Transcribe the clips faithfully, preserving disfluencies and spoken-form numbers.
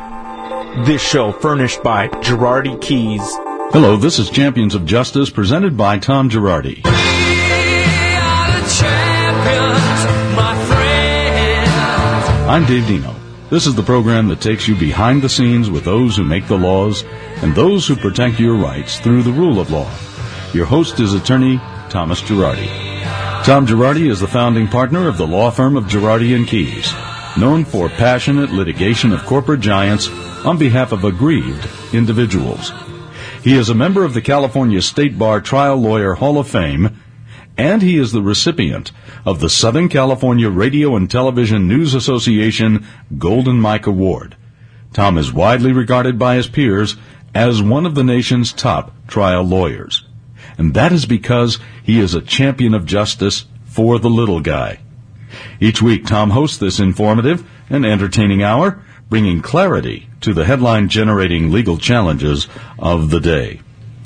This show furnished by Girardi Keys. Hello, this is Champions of Justice, presented by Tom Girardi. We are the champions, my friends. I'm Dave Dino. This is the program that takes you behind the scenes with those who make the laws and those who protect your rights through the rule of law. Your host is attorney Thomas Girardi. Tom Girardi is the founding partner of the law firm of Girardi and Keys, known for passionate litigation of corporate giants on behalf of aggrieved individuals. He is a member of the California State Bar Trial Lawyer Hall of Fame, and he is the recipient of the Southern California Radio and Television News Association Golden Mike Award. Tom is widely regarded by his peers as one of the nation's top trial lawyers. And that is because he is a champion of justice for the little guy. Each week, Tom hosts this informative and entertaining hour, bringing clarity to the headline-generating legal challenges of the day.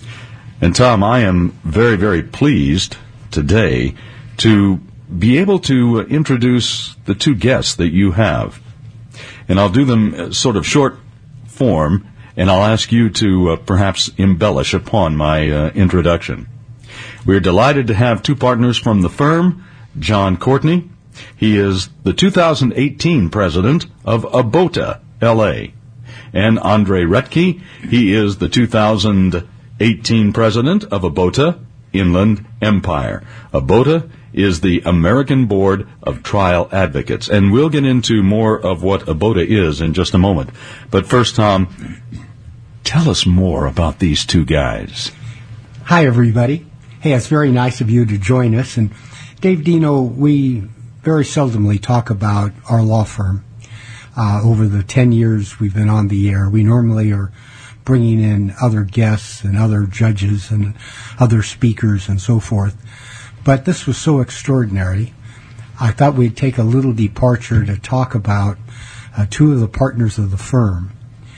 And Tom, I am very, very pleased today to be able to introduce the two guests that you have. And I'll do them sort of short form, and I'll ask you to uh, perhaps embellish upon my uh, introduction. We're delighted to have two partners from the firm, John Courtney. He is the two thousand eighteen president of Abota, L A, and Andre Retke. He is the two thousand eighteen president of Abota, Inland Empire. Abota is the American Board of Trial Advocates, and we'll get into more of what Abota is in just a moment. But first, Tom, tell us more about these two guys. Hi, everybody. Hey, it's very nice of you to join us. And Dave Dino, we very seldomly talk about our law firm. Uh, over the ten years we've been on the air, we normally are bringing in other guests and other judges and other speakers and so forth. But this was so extraordinary, I thought we'd take a little departure to talk about uh, two of the partners of the firm.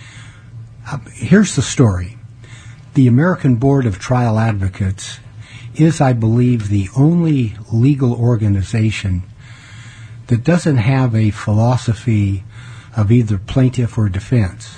Uh, here's the story. The American Board of Trial Advocates is, I believe, the only legal organization that doesn't have a philosophy of either plaintiff or defense.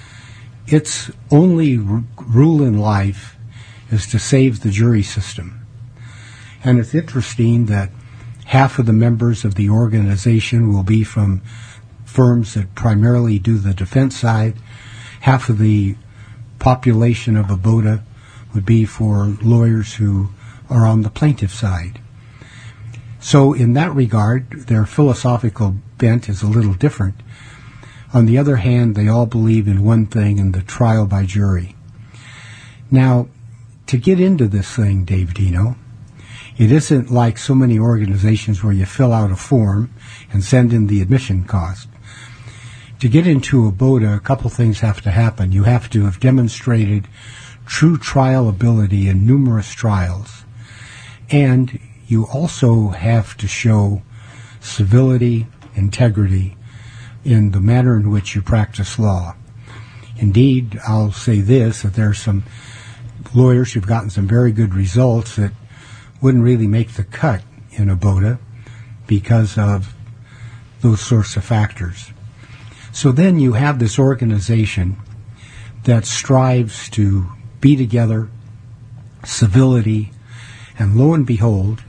Its only r- rule in life is to save the jury system. And it's interesting that half of the members of the organization will be from firms that primarily do the defense side. Half of the population of Abota would be for lawyers who are on the plaintiff side. So in that regard, their philosophical bent is a little different. On the other hand, they all believe in one thing, in the trial by jury. Now, to get into this thing, Dave Dino, it isn't like so many organizations where you fill out a form and send in the admission cost. To get into Abota, a couple things have to happen. You have to have demonstrated true trial ability in numerous trials, and you also have to show civility, integrity in the manner in which you practice law. Indeed, I'll say this, that there are some lawyers who've gotten some very good results that wouldn't really make the cut in Abota because of those sorts of factors. So then you have this organization that strives to be together, civility, and lo and behold,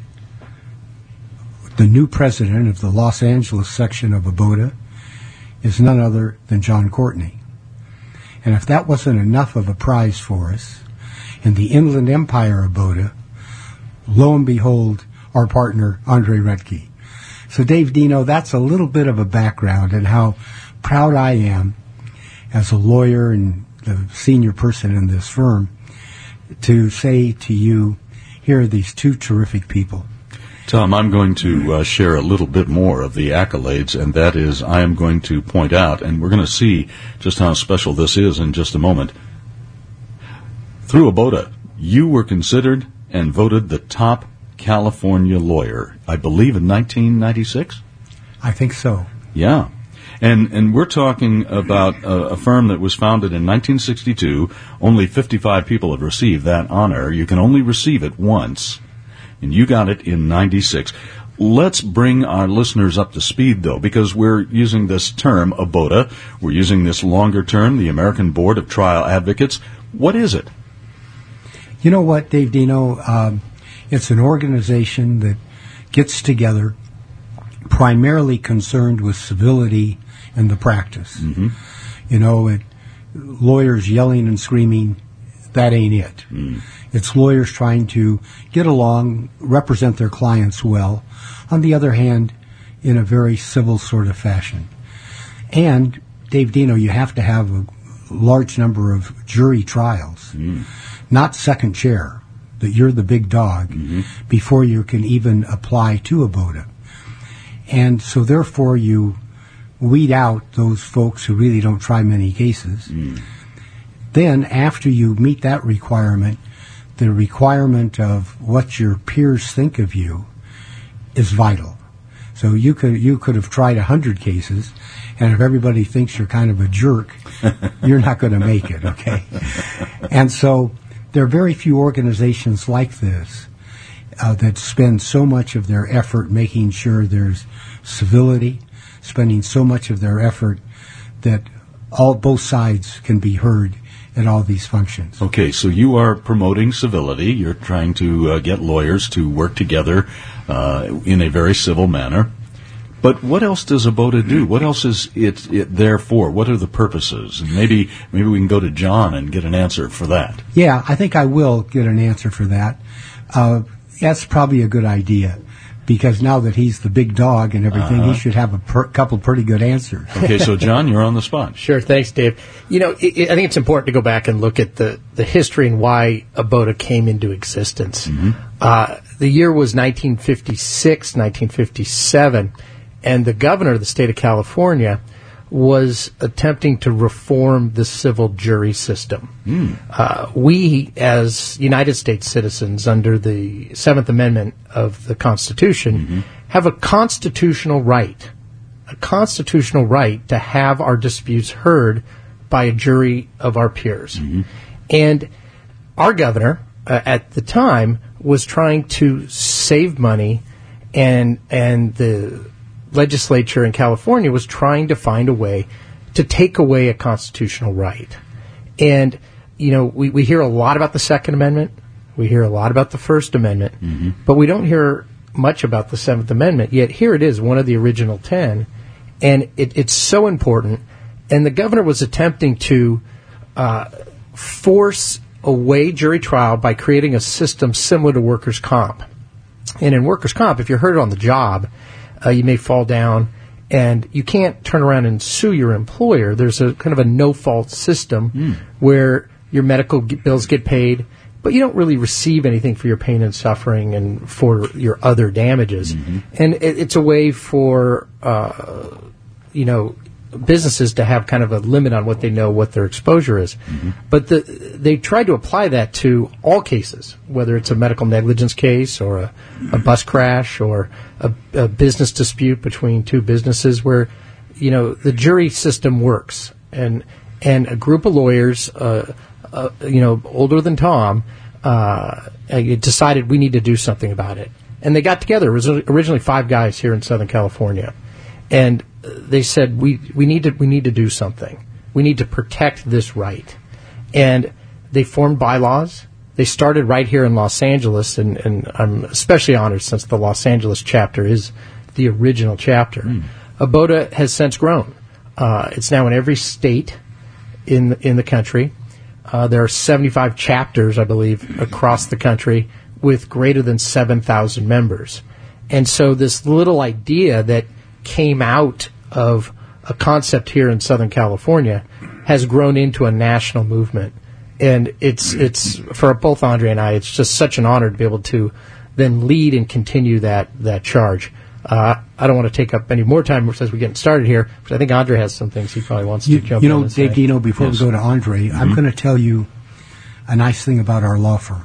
the new president of the Los Angeles section of Abota is none other than John Courtney. And if that wasn't enough of a prize for us, in the Inland Empire Abota, lo and behold, our partner, Andre Retke. So Dave Dino, that's a little bit of a background and how proud I am as a lawyer and the senior person in this firm to say to you, here are these two terrific people. Tom, I'm going to uh, share a little bit more of the accolades, and that is I am going to point out, and we're going to see just how special this is in just a moment. Through Abota, you were considered and voted the top California lawyer, I believe in nineteen ninety-six? I think so. Yeah. And and we're talking about a, a firm that was founded in nineteen sixty-two. Only fifty-five people have received that honor. You can only receive it once, and you got it in ninety-six. let's bring our listeners up to speed, though, because we're using this term, ABOTA. We're using this longer term, the American Board of Trial Advocates. What is it? You know what, Dave Dino? Um, it's an organization that gets together primarily concerned with civility and the practice. Mm-hmm. You know, it, lawyers yelling and screaming, that ain't it. Mm. It's lawyers trying to get along, represent their clients well, on the other hand, in a very civil sort of fashion. And, Dave Dino, you have to have a large number of jury trials, Mm. not second chair, that you're the big dog, Mm-hmm. before you can even apply to ABOTA. And so therefore you weed out those folks who really don't try many cases. Mm. Then, after you meet that requirement, the requirement of what your peers think of you is vital. So you could you could have tried a hundred cases, and if everybody thinks you're kind of a jerk, you're not going to make it, okay? And so there are very few organizations like this uh, that spend so much of their effort making sure there's civility, spending so much of their effort that all both sides can be heard at all these functions. Okay, so you are promoting civility. You're trying to uh, get lawyers to work together uh, in a very civil manner. But what else does ABOTA do? What else is it, it there for? What are the purposes? And maybe maybe we can go to John and get an answer for that. Yeah, I think I will get an answer for that. Uh, that's probably a good idea, because now that he's the big dog and everything, Uh-huh. he should have a per- couple pretty good answers. Okay, so John, you're on the spot. Sure, thanks, Dave. You know, it, it, I think it's important to go back and look at the, the history and why ABOTA came into existence. Uh, the year was nineteen fifty-six, nineteen fifty-seven, and the governor of the state of California was attempting to reform the civil jury system. Uh, we, as United States citizens under the Seventh Amendment of the Constitution, have a constitutional right, a constitutional right to have our disputes heard by a jury of our peers. And our governor, uh, at the time, was trying to save money, and and the legislature in California was trying to find a way to take away a constitutional right. And, you know, we, we hear a lot about the Second Amendment. We hear a lot about the First Amendment. But we don't hear much about the Seventh Amendment. Yet here it is, one of the original ten. And it, it's so important. And the governor was attempting to uh, force away jury trial by creating a system similar to workers' comp. And in workers' comp, if you're hurt on the job, Uh, you may fall down, and you can't turn around and sue your employer. There's a kind of a no-fault system where your medical g- bills get paid, but you don't really receive anything for your pain and suffering and for your other damages. And it, it's a way for, uh, you know, businesses to have kind of a limit on what they know what their exposure is. But the, they tried to apply that to all cases, whether it's a medical negligence case or a, a bus crash or a, a business dispute between two businesses where, you know, the jury system works. And, and a group of lawyers, uh, uh, you know, older than Tom, uh, decided we need to do something about it. And they got together. It was originally five guys here in Southern California. And they said, we, we need to we need to do something. We need to protect this right. And they formed bylaws. They started right here in Los Angeles, and, and I'm especially honored since the Los Angeles chapter is the original chapter. Mm. ABOTA has since grown. Uh, it's now in every state in the, in the country. Uh, there are seventy-five chapters, I believe, across the country with greater than seven thousand members. And so this little idea that came out of a concept here in Southern California has grown into a national movement. And it's it's for both Andre and I, it's just such an honor to be able to then lead and continue that, that charge. Uh, I don't want to take up any more time as we get started here, but I think Andre has some things he probably wants You, to jump you in know, and Dave say. Dino, before Yes. we go to Andre, I'm going to tell you a nice thing about our law firm.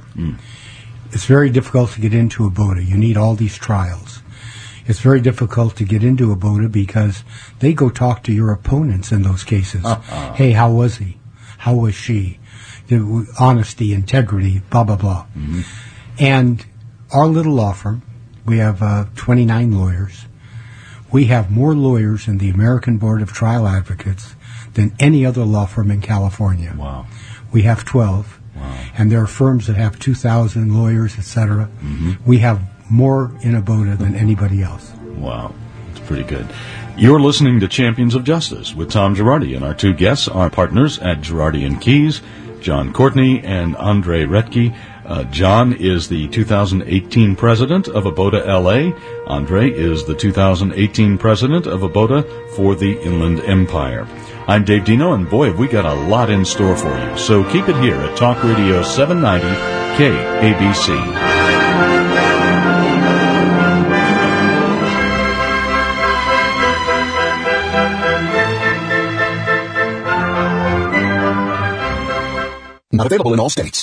It's very difficult to get into ABOTA. You need all these trials. It's very difficult to get into ABOTA because they go talk to your opponents in those cases. Uh-uh. Hey, how was he? How was she? You know, honesty, integrity, blah, blah, blah. And our little law firm, We have uh, twenty-nine lawyers. We have more lawyers in the American Board of Trial Advocates than any other law firm in California. Wow. We have twelve. Wow. And there are firms that have two thousand lawyers, et cetera. Mm-hmm. We have more in ABOTA than anybody else. Wow. That's pretty good. You're listening to Champions of Justice with Tom Girardi, and our two guests are partners at Girardi and Keys, John Courtney and Andre Retke. Uh, John is the two thousand eighteen president of ABOTA L A. Andre is the two thousand eighteen president of ABOTA for the Inland Empire. I'm Dave Dino, and boy, have we got a lot in store for you. So keep it here at Talk Radio seven ninety K A B C. Not available in all states.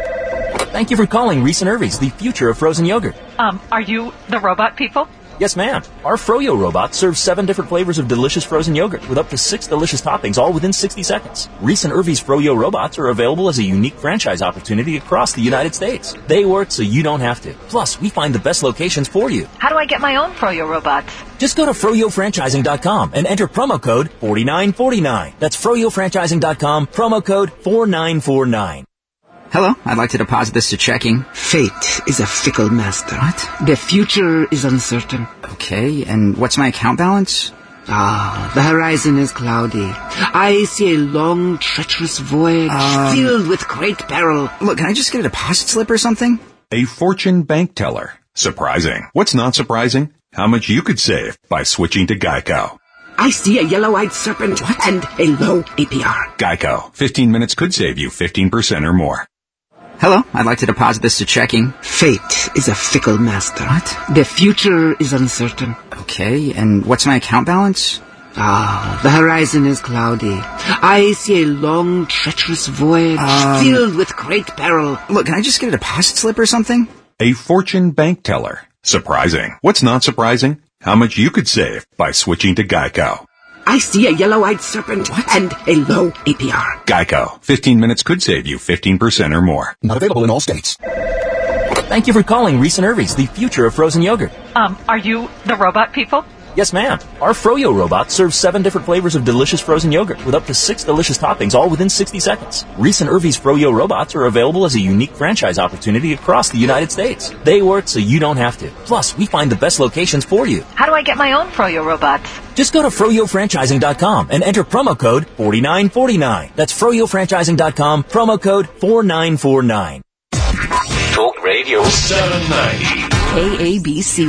Thank you for calling Reese and Irvy's, the future of frozen yogurt. Um, are you the robot people? Yes, ma'am. Our Froyo robot serves seven different flavors of delicious frozen yogurt with up to six delicious toppings, all within sixty seconds. Reese and Irvy's Froyo robots are available as a unique franchise opportunity across the United States. They work so you don't have to. Plus, we find the best locations for you. How do I get my own Froyo robots? Just go to froyo franchising dot com and enter promo code four nine four nine. That's froyo franchising dot com, promo code four nine four nine. Hello, I'd like to deposit this to checking. Fate is a fickle master. What? The future is uncertain. Okay, and what's my account balance? Ah, the horizon is cloudy. I see a long, treacherous voyage Um, filled with great peril. Look, can I just get a deposit slip or something? A fortune bank teller. Surprising. What's not surprising? How much you could save by switching to Geico. I see a yellow-eyed serpent What? and a low A P R. Geico. fifteen minutes could save you fifteen percent or more. Hello, I'd like to deposit this to checking. Fate is a fickle master. What? The future is uncertain. Okay, and what's my account balance? Ah, the horizon is cloudy. I see a long, treacherous voyage Um, filled with great peril. Look, can I just get a deposit slip or something? A fortune bank teller. Surprising. What's not surprising? How much you could save by switching to Geico. I see a yellow-eyed serpent and a low A P R. Geico. fifteen minutes could save you fifteen percent or more. Not available in all states. Thank you for calling Reese and Irvy's, the future of frozen yogurt. Um, are you the robot people? Yes, ma'am. Our Froyo robot serves seven different flavors of delicious frozen yogurt with up to six delicious toppings, all within sixty seconds. Reese and Irvy's Froyo robots are available as a unique franchise opportunity across the United States. They work so you don't have to. Plus, we find the best locations for you. How do I get my own Froyo robots? Just go to froyo franchising dot com and enter promo code four nine four nine. That's froyo franchising dot com, promo code four nine four nine. Talk Radio seven ninety. K A B C.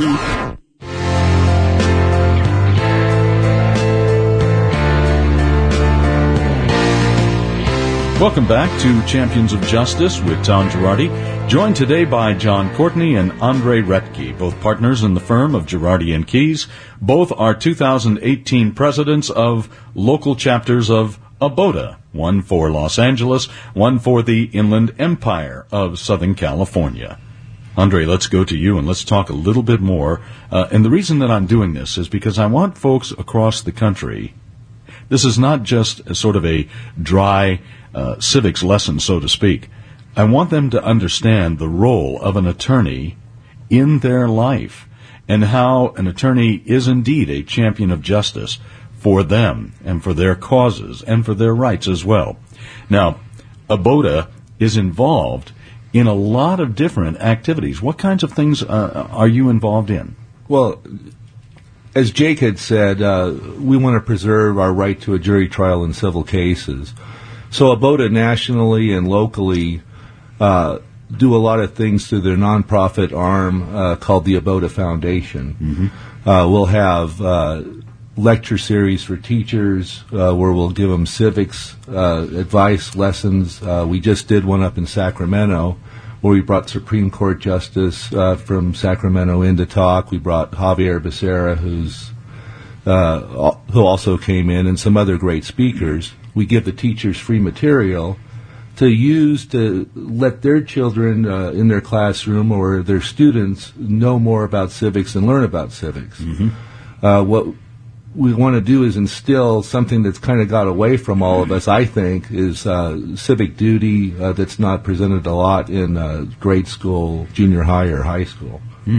Welcome back to Champions of Justice with Tom Girardi, joined today by John Courtney and Andre Retke, both partners in the firm of Girardi and Keys. Both are two thousand eighteen presidents of local chapters of ABOTA, one for Los Angeles, one for the Inland Empire of Southern California. Andre, let's go to you and let's talk a little bit more. Uh, and the reason that I'm doing this is because I want folks across the country. This is not just a sort of a dry uh, civics lesson, so to speak. I want them to understand the role of an attorney in their life and how an attorney is indeed a champion of justice for them and for their causes and for their rights as well. Now, ABOTA is involved in a lot of different activities. What kinds of things uh, are you involved in? Well, as Jake had said, uh, we want to preserve our right to a jury trial in civil cases. So ABOTA nationally and locally uh, do a lot of things through their nonprofit arm uh, called the ABOTA Foundation. Mm-hmm. Uh, we'll have uh, lecture series for teachers uh, where we'll give them civics uh, advice lessons. Uh, we just did one up in Sacramento where we brought Supreme Court Justice uh, from Sacramento in to talk. We brought Javier Becerra, who's uh, who also came in, and some other great speakers. We give the teachers free material to use to let their children uh, in their classroom or their students know more about civics and learn about civics. Mm-hmm. Uh, what we want to do is instill something that's kind of got away from all of us, I think, is uh, civic duty uh, that's not presented a lot in uh, grade school, junior high, or high school. Mm.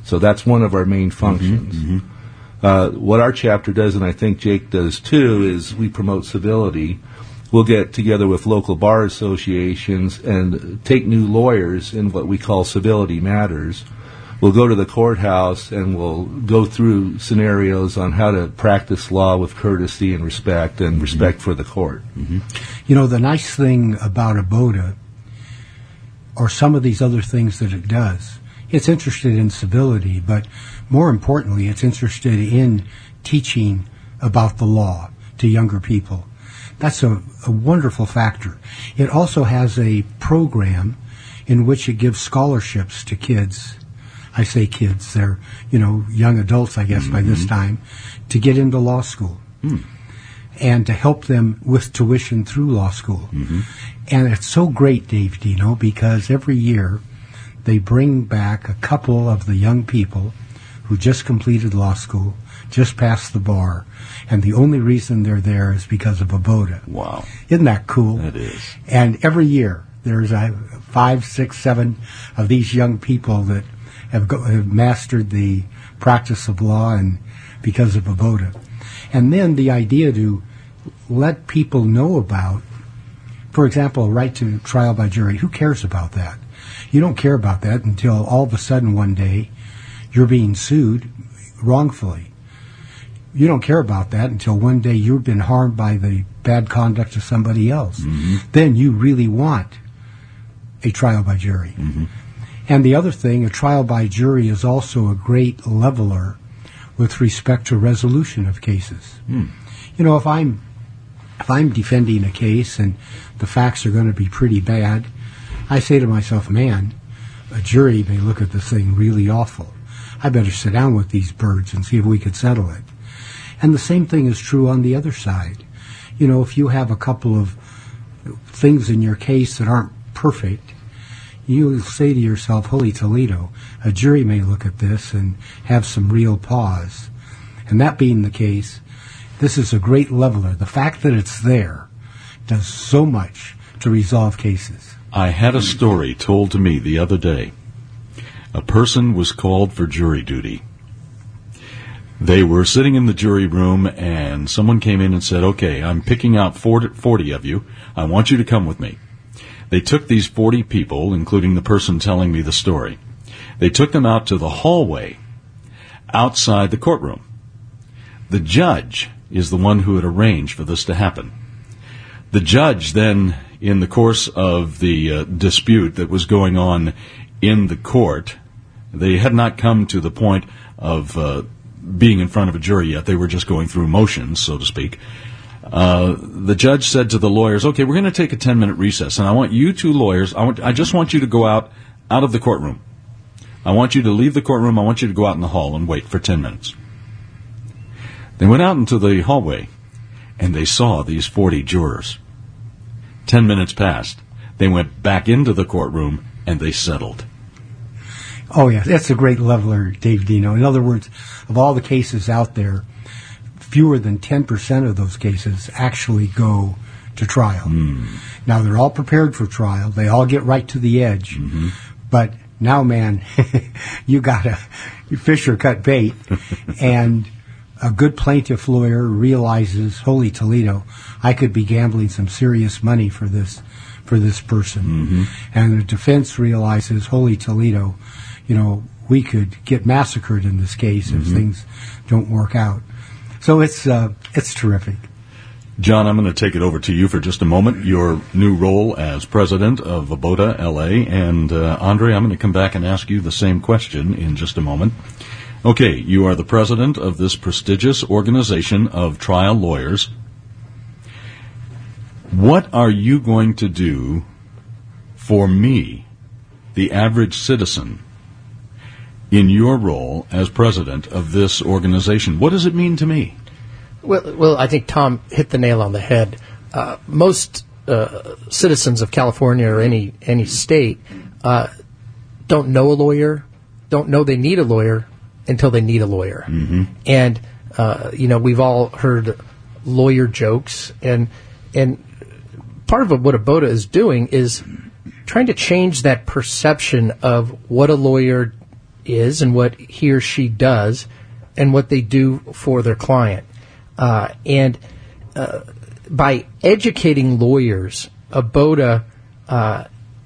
So that's one of our main functions. Mm-hmm, mm-hmm. Uh, what our chapter does, and I think Jake does too, is we promote civility. We'll get together with local bar associations and take new lawyers in what we call civility matters. We'll go to the courthouse and we'll go through scenarios on how to practice law with courtesy and respect and respect mm-hmm. for the court. Mm-hmm. You know, the nice thing about ABOTA, or some of these other things that it does, it's interested in civility, but more importantly, it's interested in teaching about the law to younger people. That's a, a wonderful factor. It also has a program in which it gives scholarships to kids. I say kids, they're, you know, young adults, I guess, mm-hmm. by this time, to get into law school mm. and to help them with tuition through law school. Mm-hmm. And it's so great, Dave Dino, because every year they bring back a couple of the young people who just completed law school, just passed the bar, and the only reason they're there is because of ABOTA. Wow. Isn't that cool? It is. And every year there's uh, five, six, seven of these young people that have, go, have mastered the practice of law and because of ABOTA. And then the idea to let people know about, for example, a right to trial by jury. Who cares about that? You don't care about that until all of a sudden one day you're being sued wrongfully. You don't care about that until one day you've been harmed by the bad conduct of somebody else. Mm-hmm. Then you really want a trial by jury. Mm-hmm. And the other thing, a trial by jury is also a great leveler with respect to resolution of cases. Mm. You know, if I'm if I'm defending a case and the facts are going to be pretty bad, I say to myself, man, a jury may look at this thing really awful. I better sit down with these birds and see if we could settle it. And the same thing is true on the other side. You know, if you have a couple of things in your case that aren't perfect, you say to yourself, holy Toledo, a jury may look at this and have some real pause. And that being the case, this is a great leveler. The fact that it's there does so much to resolve cases. I had a story told to me the other day. A person was called for jury duty. They were sitting in the jury room, and someone came in and said, okay, I'm picking out forty of you. I want you to come with me. They took these forty people, including the person telling me the story. They took them out to the hallway outside the courtroom. The judge is the one who had arranged for this to happen. The judge then, in the course of the uh, dispute that was going on in the court, they had not come to the point of uh, being in front of a jury yet. They were just going through motions, so to speak. Uh, the judge said to the lawyers, okay, we're going to take a ten-minute recess, and I want you two lawyers, I, want, I just want you to go out, out of the courtroom. I want you to leave the courtroom. I want you to go out in the hall and wait for ten minutes. They went out into the hallway, and they saw these forty jurors. Ten minutes passed. They went back into the courtroom, and they settled. Oh, yeah, that's a great leveler, Dave Dino. In other words, of all the cases out there, fewer than ten percent of those cases actually go to trial. Mm. Now, they're all prepared for trial. They all get right to the edge. Mm-hmm. But now, man, you got to fish or cut bait. And a good plaintiff lawyer realizes, holy Toledo, I could be gambling some serious money for this for this person. Mm-hmm. And the defense realizes, holy Toledo, you know, we could get massacred in this case mm-hmm. if things don't work out. So it's uh, it's terrific. John, I'm going to take it over to you for just a moment, your new role as president of ABOTA L A. And, uh, Andre, I'm going to come back and ask you the same question in just a moment. Okay, you are the president of this prestigious organization of trial lawyers. What are you going to do for me, the average citizen, in your role as president of this organization? What does it mean to me? Well, well, I think Tom hit the nail on the head. Uh, most uh, citizens of California or any any state uh, don't know a lawyer, don't know they need a lawyer until they need a lawyer. Mm-hmm. And uh, you know, we've all heard lawyer jokes, and and part of what ABOTA is doing is trying to change that perception of what a lawyer is and what he or she does and what they do for their client. Uh, and uh, by educating lawyers, ABOTA uh,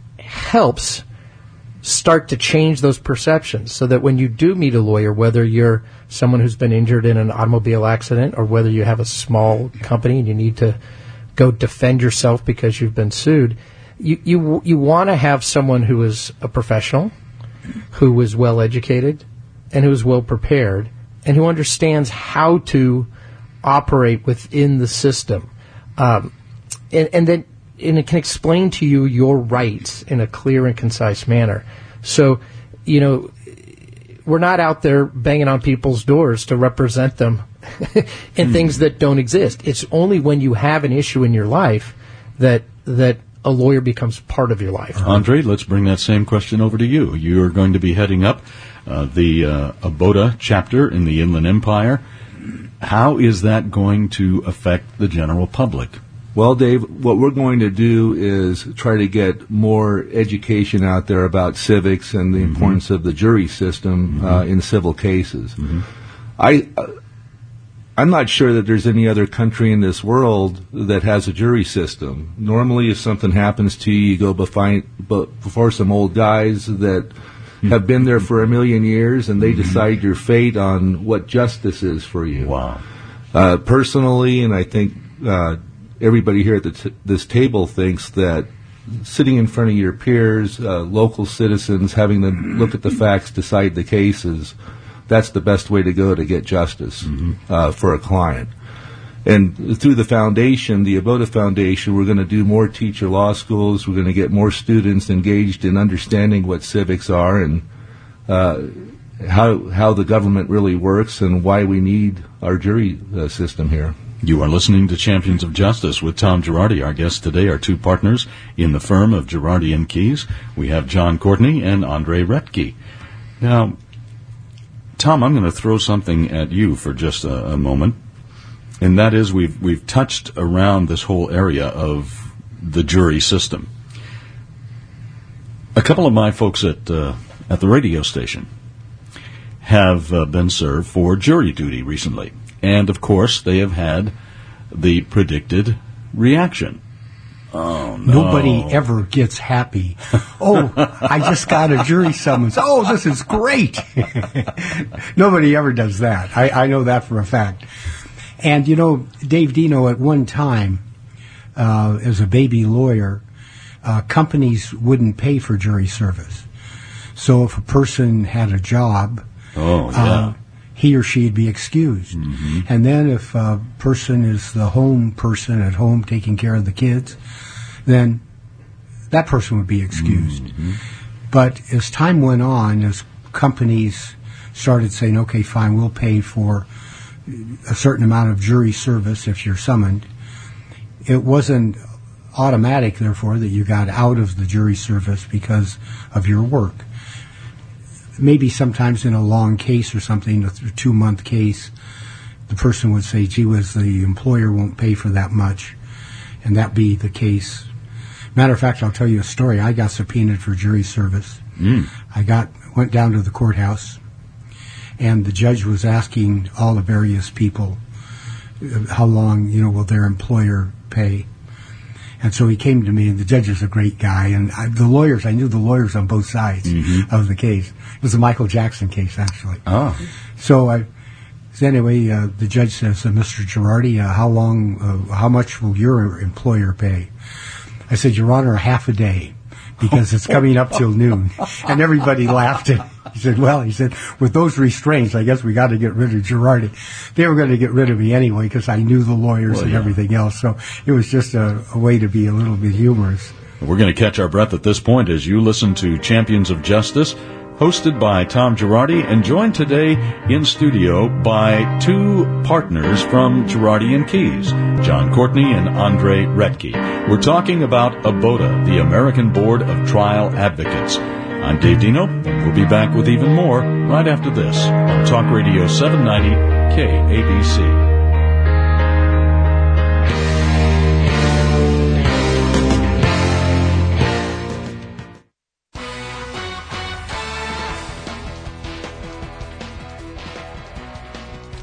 helps start to change those perceptions so that when you do meet a lawyer, whether you're someone who's been injured in an automobile accident or whether you have a small company and you need to go defend yourself because you've been sued, you you, you want to have someone who is a professional, who is well educated, and who is well prepared, and who understands how to operate within the system. Um, and, and then and it can explain to you your rights in a clear and concise manner. So, you know, we're not out there banging on people's doors to represent them in mm. things that don't exist. It's only when you have an issue in your life that that a lawyer becomes part of your life. Andre, let's bring that same question over to you. You are going to be heading up uh, the uh, ABOTA chapter in the Inland Empire. How is that going to affect the general public? Well, Dave, what we're going to do is try to get more education out there about civics and the mm-hmm. importance of the jury system mm-hmm. uh, in civil cases. Mm-hmm. I, uh, I'm not sure that there's any other country in this world that has a jury system. Normally, if something happens to you, you go befi- before some old guys that mm-hmm. have been there for a million years, and they mm-hmm. decide your fate on what justice is for you. Wow. Uh, personally, and I think uh, everybody here at the t- this table thinks that sitting in front of your peers, uh, local citizens, having them look at the facts, decide the cases, that's the best way to go to get justice mm-hmm. uh, for a client. And through the foundation, the ABOTA Foundation, we're going to do more teacher law schools. We're going to get more students engaged in understanding what civics are and uh, how how the government really works and why we need our jury uh, system here. You are listening to Champions of Justice with Tom Girardi. Our guests today are two partners in the firm of Girardi and Keys. We have John Courtney and Andre Retke. Now, Tom, I'm going to throw something at you for just a, a moment, and that is we've we've touched around this whole area of the jury system. A couple of my folks at uh, at the radio station have uh, been served for jury duty recently. And, of course, they have had the predicted reaction. Oh, no. Nobody ever gets happy. Oh, I just got a jury summons. Oh, this is great. Nobody ever does that. I, I know that for a fact. And, you know, Dave Dino, at one time, uh, as a baby lawyer, uh, companies wouldn't pay for jury service. So if a person had a job... Oh, yeah. Uh, he or she'd be excused. Mm-hmm. And then if a person is the home person at home taking care of the kids, then that person would be excused. Mm-hmm. But as time went on, as companies started saying, okay, fine, we'll pay for a certain amount of jury service if you're summoned, it wasn't automatic, therefore, that you got out of the jury service because of your work. Maybe sometimes in a long case or something, a th- two-month case, the person would say, gee whiz, the employer won't pay for that much, and that be the case. Matter of fact, I'll tell you a story. I got subpoenaed for jury service. Mm. I got went down to the courthouse, and the judge was asking all the various people how long, you know, will their employer pay. And so he came to me, and the judge is a great guy, and I, the lawyers, I knew the lawyers on both sides mm-hmm. of the case. It was a Michael Jackson case, actually. Oh. So, I, so anyway, uh, the judge says, uh, Mister Girardi, uh, how long, uh, how much will your employer pay? I said, Your Honor, half a day, because it's coming up till noon. And everybody laughed. And he said, well, he said, with those restraints, I guess we got to get rid of Girardi. They were going to get rid of me anyway because I knew the lawyers well, and yeah. everything else. So it was just a, a way to be a little bit humorous. We're going to catch our breath at this point as you listen to Champions of Justice, hosted by Tom Girardi and joined today in studio by two partners from Girardi and Keys, John Courtney and Andre Retke. We're talking about ABOTA, the American Board of Trial Advocates. I'm Dave Dino. We'll be back with even more right after this on Talk Radio seven ninety K A B C.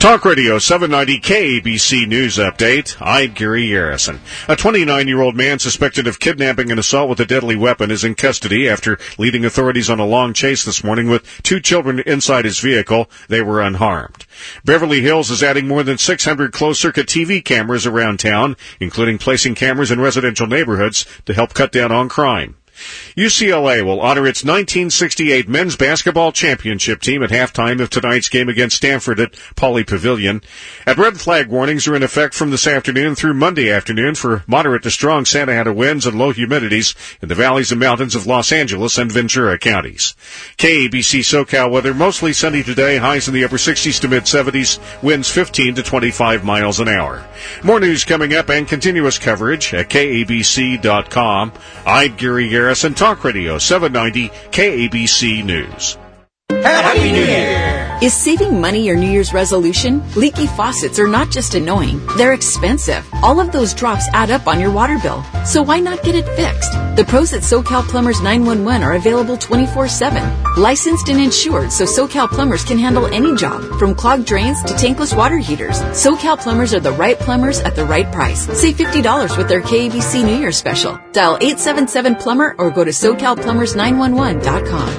Talk Radio seven ninety K A B C News Update. I'm Gary Garrison. A twenty-nine-year-old man suspected of kidnapping and assault with a deadly weapon is in custody after leading authorities on a long chase this morning with two children inside his vehicle. They were unharmed. Beverly Hills is adding more than six hundred closed-circuit T V cameras around town, including placing cameras in residential neighborhoods to help cut down on crime. U C L A will honor its nineteen sixty-eight men's basketball championship team at halftime of tonight's game against Stanford at Pauley Pavilion. And red flag warnings are in effect from this afternoon through Monday afternoon for moderate to strong Santa Ana winds and low humidities in the valleys and mountains of Los Angeles and Ventura counties. K A B C SoCal weather, mostly sunny today, highs in the upper sixties to mid-seventies, winds fifteen to twenty-five miles an hour. More news coming up and continuous coverage at K A B C dot com. I'm Gary Garrison. And Talk Radio seven ninety K A B C News. Happy New Year! Is saving money your New Year's resolution? Leaky faucets are not just annoying, they're expensive. All of those drops add up on your water bill. So why not get it fixed? The pros at SoCal Plumbers nine one one are available twenty-four seven. Licensed and insured so SoCal Plumbers can handle any job, from clogged drains to tankless water heaters. SoCal Plumbers are the right plumbers at the right price. Save fifty dollars with their K A B C New Year special. Dial eight seven seven plumber or go to SoCal Plumbers nine one one dot com.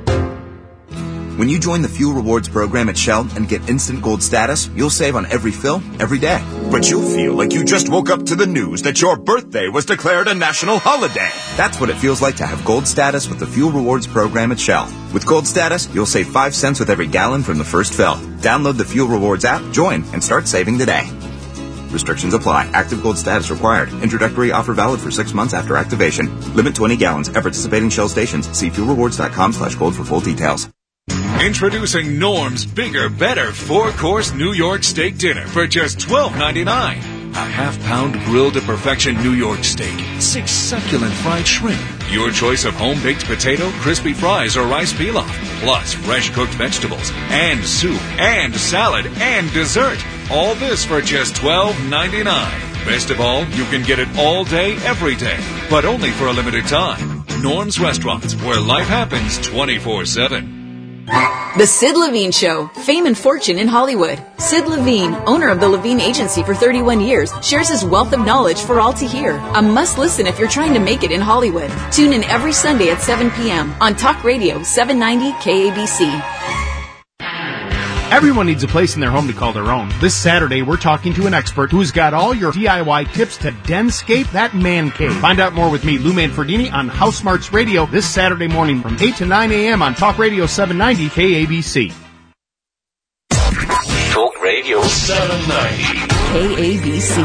When you join the Fuel Rewards program at Shell and get instant gold status, you'll save on every fill, every day. But you'll feel like you just woke up to the news that your birthday was declared a national holiday. That's what it feels like to have gold status with the Fuel Rewards program at Shell. With gold status, you'll save five cents with every gallon from the first fill. Download the Fuel Rewards app, join, and start saving today. Restrictions apply. Active gold status required. Introductory offer valid for six months after activation. Limit twenty gallons at participating Shell stations. See fuel rewards dot com slash gold for full details. Introducing Norm's Bigger, Better four-course New York steak dinner for just twelve ninety-nine. A half-pound grilled to perfection New York steak, six succulent fried shrimp, your choice of home-baked potato, crispy fries, or rice pilaf, plus fresh cooked vegetables, and soup, and salad, and dessert. All this for just twelve ninety-nine. Best of all, you can get it all day, every day, but only for a limited time. Norm's Restaurants, where life happens twenty-four seven. The Sid Levine Show, fame and fortune in Hollywood. Sid Levine, owner of the Levine Agency for thirty-one years, shares his wealth of knowledge for all to hear. A must-listen if you're trying to make it in Hollywood. Tune in every Sunday at seven p.m. on Talk Radio seven ninety K A B C. Everyone needs a place in their home to call their own. This Saturday, we're talking to an expert who's got all your D I Y tips to denscape that man cave. Find out more with me, Lou Manfredini, on House Smarts Radio this Saturday morning from eight to nine a.m. on Talk Radio seven ninety K A B C. Talk Radio seven ninety K A B C.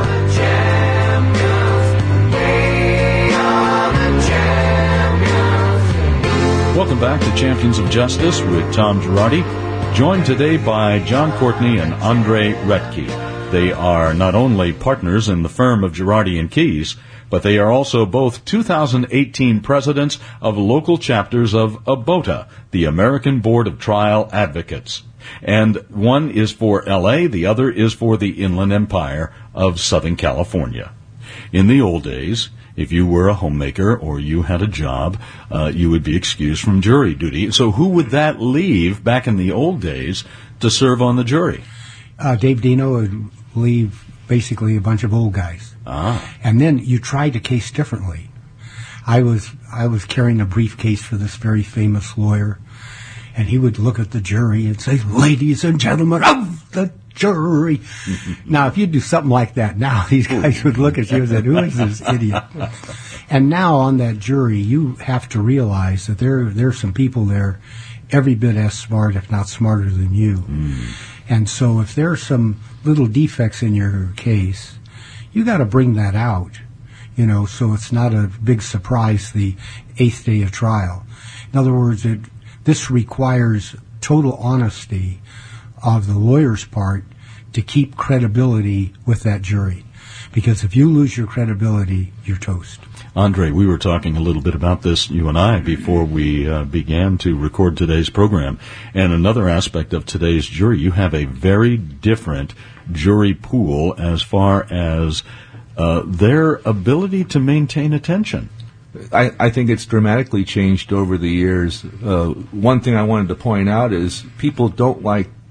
Welcome back to Champions of Justice with Tom Girardi. Joined today by John Courtney and Andre Retke. They are not only partners in the firm of Girardi and Keys, but they are also both two thousand eighteen presidents of local chapters of ABOTA, the American Board of Trial Advocates. And one is for L A, the other is for the Inland Empire of Southern California. In the old days, if you were a homemaker or you had a job, uh, you would be excused from jury duty. So who would that leave back in the old days to serve on the jury? Uh, Dave Dino would leave basically a bunch of old guys. Ah. And then you tried a case differently. I was I was carrying a briefcase for this very famous lawyer, and he would look at the jury and say, "Ladies and gentlemen of the jury." Now, if you do something like that now, these guys would look at you and say, "Who is this idiot?" And now on that jury, you have to realize that there there are some people there every bit as smart, if not smarter than you. Mm. And so if there are some little defects in your case, you got to bring that out, you know, so it's not a big surprise the eighth day of trial. In other words, it, this requires total honesty of the lawyer's part to keep credibility with that jury. Because if you lose your credibility, you're toast. Andre, we were talking a little bit about this, you and I, before we uh, began to record today's program. And another aspect of today's jury, you have a very different jury pool as far as uh, their ability to maintain attention. I, I think it's dramatically changed over the years. Uh, one thing I wanted to point out is people don't like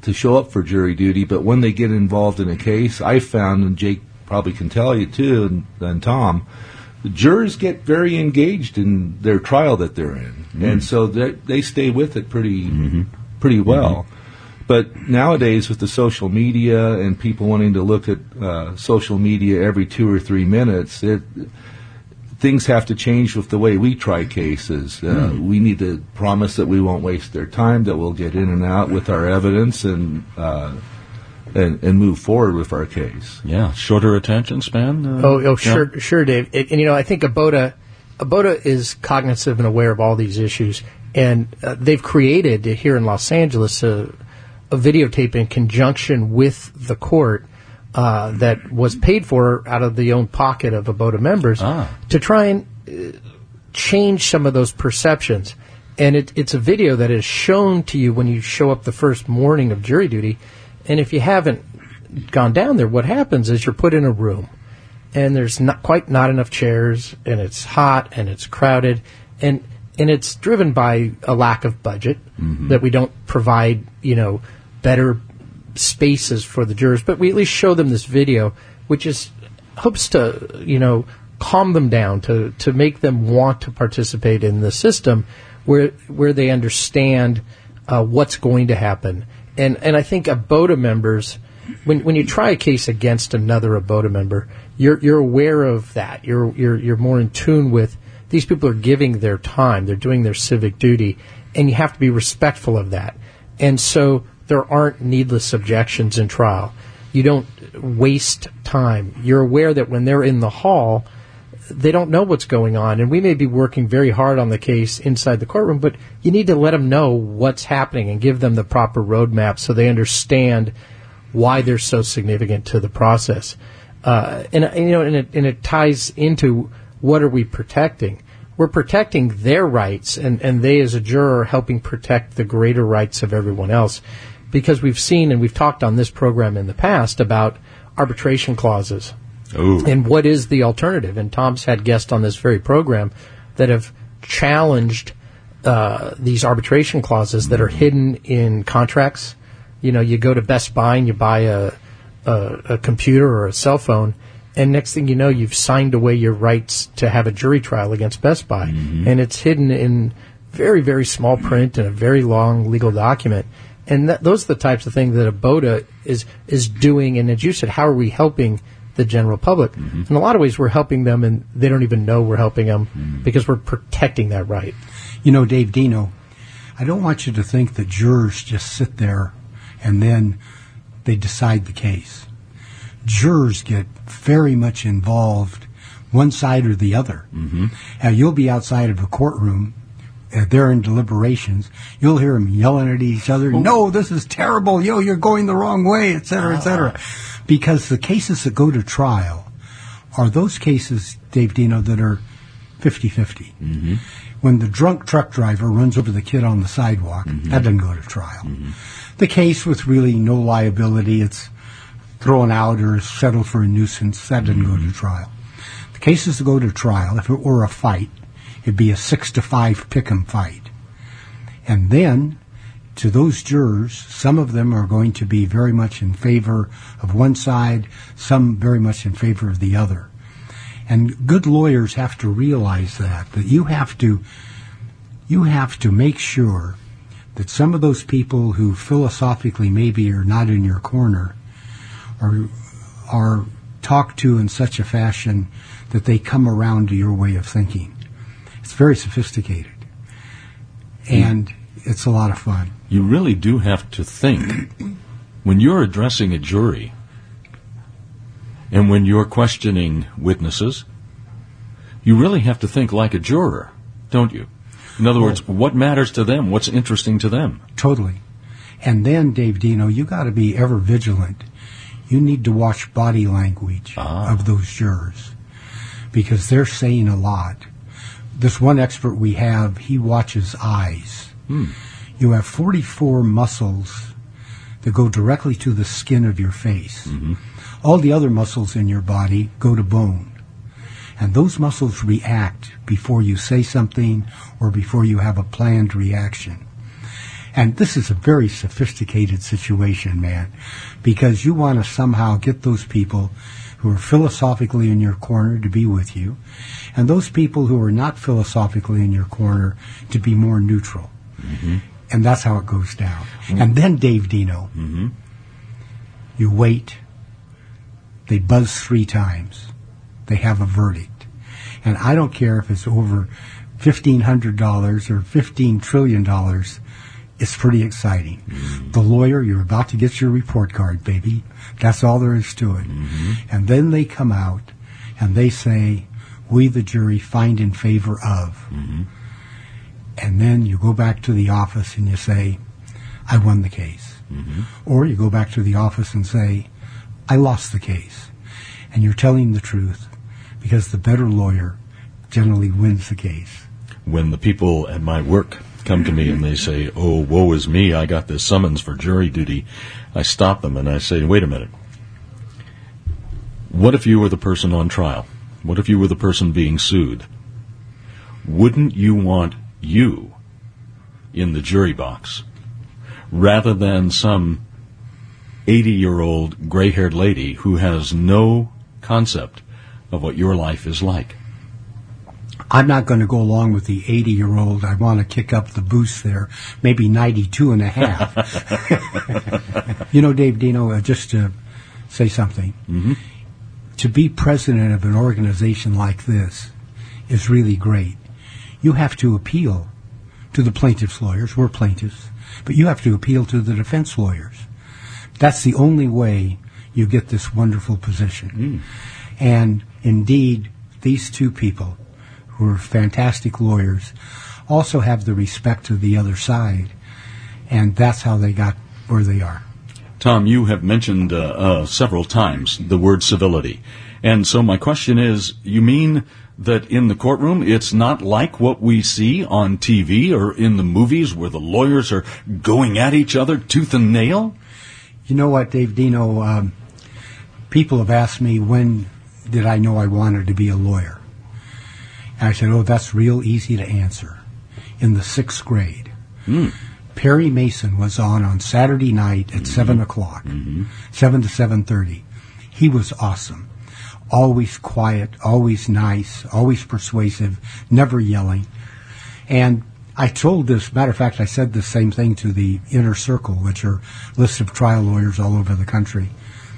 to show up for jury duty, but when they get involved in a case, I found, and Jake probably can tell you too, and, and Tom, the jurors get very engaged in their trial that they're in, mm-hmm. and so they stay with it pretty mm-hmm. pretty well. Mm-hmm. But nowadays, with the social media and people wanting to look at uh, social media every two or three minutes, it, things have to change with the way we try cases. Uh, mm. We need to promise that we won't waste their time, that we'll get in and out with our evidence and uh, and, and move forward with our case. Yeah, shorter attention span. Uh, oh, oh, sure, yeah. sure, Dave. It, and you know, I think ABOTA, ABOTA is cognizant and aware of all these issues, and uh, they've created here in Los Angeles a, a videotape in conjunction with the court uh, that was paid for out of the own pocket of ABOTA members ah. to try and uh, change some of those perceptions. And it, it's a video that is shown to you when you show up the first morning of jury duty. And if you haven't gone down there, what happens is you're put in a room, and there's not quite not enough chairs, and it's hot, and it's crowded, and and it's driven by a lack of budget, mm-hmm. that we don't provide, you know, better spaces for the jurors. But we at least show them this video, which is hopes to, you know, calm them down, to, to make them want to participate in the system where where they understand uh, what's going to happen. And and I think ABOTA members, when when you try a case against another ABOTA member, you're you're aware of that. You're you're you're more in tune with these people are giving their time, they're doing their civic duty, and you have to be respectful of that. And so there aren't needless objections in trial. You don't waste time. You're aware that when they're in the hall, they don't know what's going on, and we may be working very hard on the case inside the courtroom, but you need to let them know what's happening and give them the proper roadmap so they understand why they're so significant to the process. Uh, and, and you know, and it, and it ties into what are we protecting? We're protecting their rights, and, and they as a juror are helping protect the greater rights of everyone else, because we've seen and we've talked on this program in the past about arbitration clauses. Ooh. And what is the alternative? And Tom's had guests on this very program that have challenged uh, these arbitration clauses that are hidden in contracts. You know, you go to Best Buy and you buy a, a, a computer or a cell phone, and next thing you know, you've signed away your rights to have a jury trial against Best Buy. Mm-hmm. And it's hidden in very, very small print in a very long legal document. And that, those are the types of things that ABOTA is, is doing. And as you said, how are we helping the general public? Mm-hmm. In a lot of ways, we're helping them, and they don't even know we're helping them mm-hmm. because we're protecting that right. You know, Dave Dino, I don't want you to think that jurors just sit there and then they decide the case. Jurors get very much involved, one side or the other. Mm-hmm. And you'll be outside of a courtroom, uh, they're in deliberations, you'll hear them yelling at each other, oh. no, this is terrible, yo, you're going the wrong way, et cetera, et cetera. Because the cases that go to trial are those cases, Dave Dino, that are fifty-fifty. Mm-hmm. When the drunk truck driver runs over the kid on the sidewalk, mm-hmm. that doesn't go to trial. Mm-hmm. The case with really no liability, it's thrown out or is settled for a nuisance, that doesn't mm-hmm. go to trial. The cases that go to trial, if it were a fight, it'd be a six to five pick'em fight. And then, to those jurors, some of them are going to be very much in favor of one side, some very much in favor of the other. And good lawyers have to realize that, that you have to, you have to make sure that some of those people who philosophically maybe are not in your corner are, are talked to in such a fashion that they come around to your way of thinking. It's very sophisticated. And it's a lot of fun. You really do have to think. When you're addressing a jury and when you're questioning witnesses, you really have to think like a juror, don't you? In other words, what matters to them? What's interesting to them? Totally. And then, Dave Dino, you got to be ever vigilant. You need to watch body language ah. of those jurors, because they're saying a lot. This one expert we have, he watches eyes. Hmm. You have forty-four muscles that go directly to the skin of your face. Mm-hmm. All the other muscles in your body go to bone. And those muscles react before you say something or before you have a planned reaction. And this is a very sophisticated situation, man, because you want to somehow get those people who are philosophically in your corner to be with you, and those people who are not philosophically in your corner to be more neutral. Mm-hmm. And that's how it goes down. Mm-hmm. And then, Dave Dino, mm-hmm. you wait. They buzz three times. They have a verdict. And I don't care if it's over fifteen hundred dollars or fifteen trillion dollars. It's pretty exciting. Mm-hmm. The lawyer, you're about to get your report card, baby. That's all there is to it. Mm-hmm. And then they come out and they say, we, the jury, find in favor of. Mm-hmm. And then you go back to the office and you say, I won the case. Mm-hmm. Or you go back to the office and say, I lost the case. And you're telling the truth because the better lawyer generally wins the case. When the people at my work come to me and they say, oh, woe is me, I got this summons for jury duty, I stop them and I say, wait a minute. What if you were the person on trial? What if you were the person being sued? Wouldn't you want you in the jury box rather than some eighty-year-old gray-haired lady who has no concept of what your life is like? I'm not going to go along with the eighty-year-old. I want to kick up the boost there, maybe ninety-two and a half. You know, Dave Dino, uh, just to say something, mm-hmm. to be president of an organization like this is really great. You have to appeal to the plaintiff's lawyers. We're plaintiffs. But you have to appeal to the defense lawyers. That's the only way you get this wonderful position. Mm. And indeed, these two people, who are fantastic lawyers, also have the respect of the other side, and that's how they got where they are. Tom, you have mentioned uh, uh, several times the word civility, and so my question is, you mean that in the courtroom it's not like what we see on T V or in the movies where the lawyers are going at each other tooth and nail? You know what, Dave Dino, um, people have asked me when did I know I wanted to be a lawyer. And I said, oh, that's real easy to answer. In the sixth grade. Mm. Perry Mason was on on Saturday night at mm-hmm. seven o'clock, mm-hmm. seven to seven thirty. He was awesome. Always quiet, always nice, always persuasive, never yelling. And I told this, matter of fact, I said the same thing to the Inner Circle, which are lists of trial lawyers all over the country.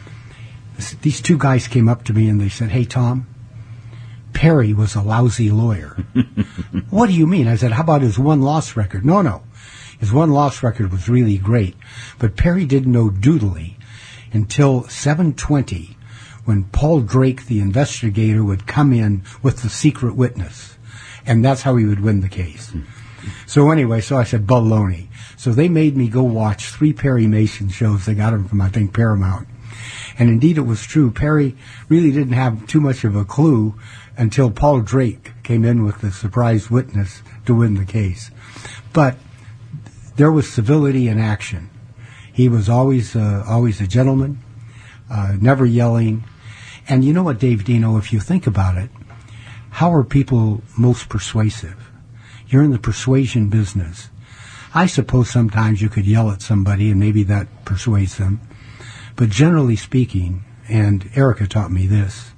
These two guys came up to me and they said, hey, Tom, Perry was a lousy lawyer. What do you mean? I said, how about his one-loss record? No, no. His one-loss record was really great. But Perry didn't know doodly until seven twenty when Paul Drake, the investigator, would come in with the secret witness. And that's how he would win the case. So anyway, so I said, baloney. So they made me go watch three Perry Mason shows. They got them from, I think, Paramount. And indeed it was true. Perry really didn't have too much of a clue until Paul Drake came in with the surprise witness to win the case. But there was civility in action. He was always uh, always a gentleman, uh, never yelling. And you know what, Dave Dino, if you think about it, how are people most persuasive? You're in the persuasion business. I suppose sometimes you could yell at somebody and maybe that persuades them. But generally speaking, and Erica taught me this,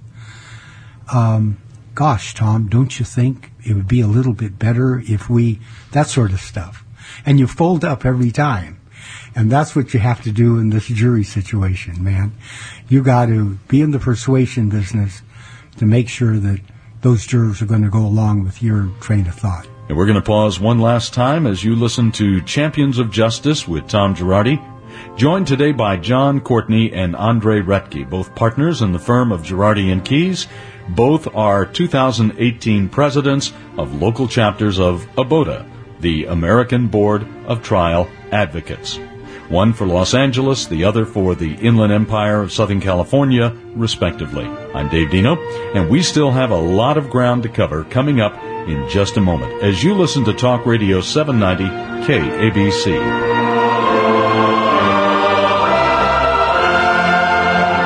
um, gosh, Tom, don't you think it would be a little bit better if we, that sort of stuff. And you fold up every time. And that's what you have to do in this jury situation, man. You got to be in the persuasion business to make sure that those jurors are going to go along with your train of thought. And we're going to pause one last time as you listen to Champions of Justice with Tom Girardi. Joined today by John Courtney and Andre Retke, both partners in the firm of Girardi and Keys. Both are two thousand eighteen presidents of local chapters of ABOTA, the American Board of Trial Advocates. One for Los Angeles, the other for the Inland Empire of Southern California, respectively. I'm Dave Dino, and we still have a lot of ground to cover coming up in just a moment as you listen to Talk Radio seven ninety K A B C.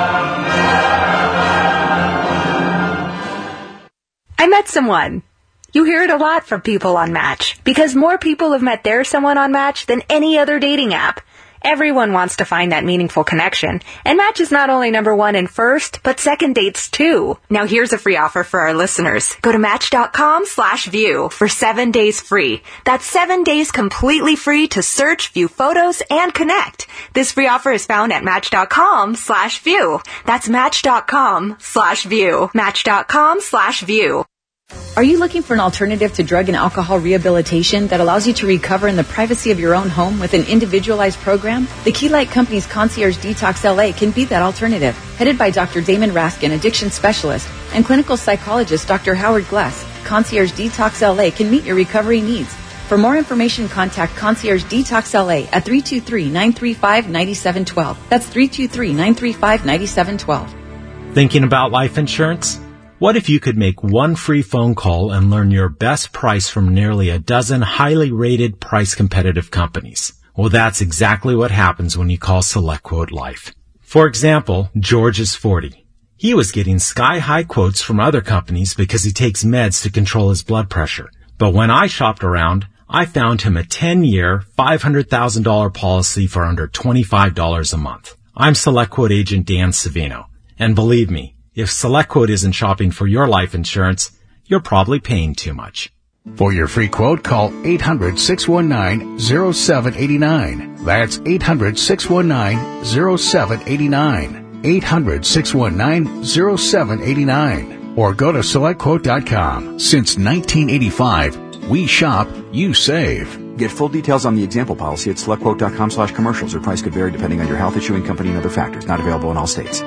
I met someone. You hear it a lot from people on Match, because more people have met their someone on Match than any other dating app. Everyone wants to find that meaningful connection, and Match is not only number one in first, but second dates too. Now here's a free offer for our listeners. Go to match.com slash view for seven days free. That's seven days completely free to search, view photos, and connect. This free offer is found at match.com slash view. That's match.com slash view. Match.com slash view. Are you looking for an alternative to drug and alcohol rehabilitation that allows you to recover in the privacy of your own home with an individualized program? The Key Light Company's Concierge Detox L A can be that alternative. Headed by Doctor Damon Raskin, addiction specialist, and clinical psychologist Doctor Howard Glass, Concierge Detox L A can meet your recovery needs. For more information, contact Concierge Detox L A at three two three, nine three five, nine seven one two. That's three two three, nine three five, nine seven one two. Thinking about life insurance? What if you could make one free phone call and learn your best price from nearly a dozen highly rated, price-competitive companies? Well, that's exactly what happens when you call SelectQuote Life. For example, George is forty. He was getting sky-high quotes from other companies because he takes meds to control his blood pressure. But when I shopped around, I found him a ten-year, five hundred thousand dollars policy for under twenty-five dollars a month. I'm SelectQuote agent Dan Savino. And believe me, if SelectQuote isn't shopping for your life insurance, you're probably paying too much. For your free quote, call eight hundred, six one nine, zero seven eight nine. That's eight hundred, six one nine, zero seven eight nine. eight hundred, six one nine, zero seven eight nine. Or go to select quote dot com. Since nineteen eighty-five, we shop, you save. Get full details on the example policy at selectquote.com slash commercials. Or price could vary depending on your health, issuing company, and other factors. Not available in all states.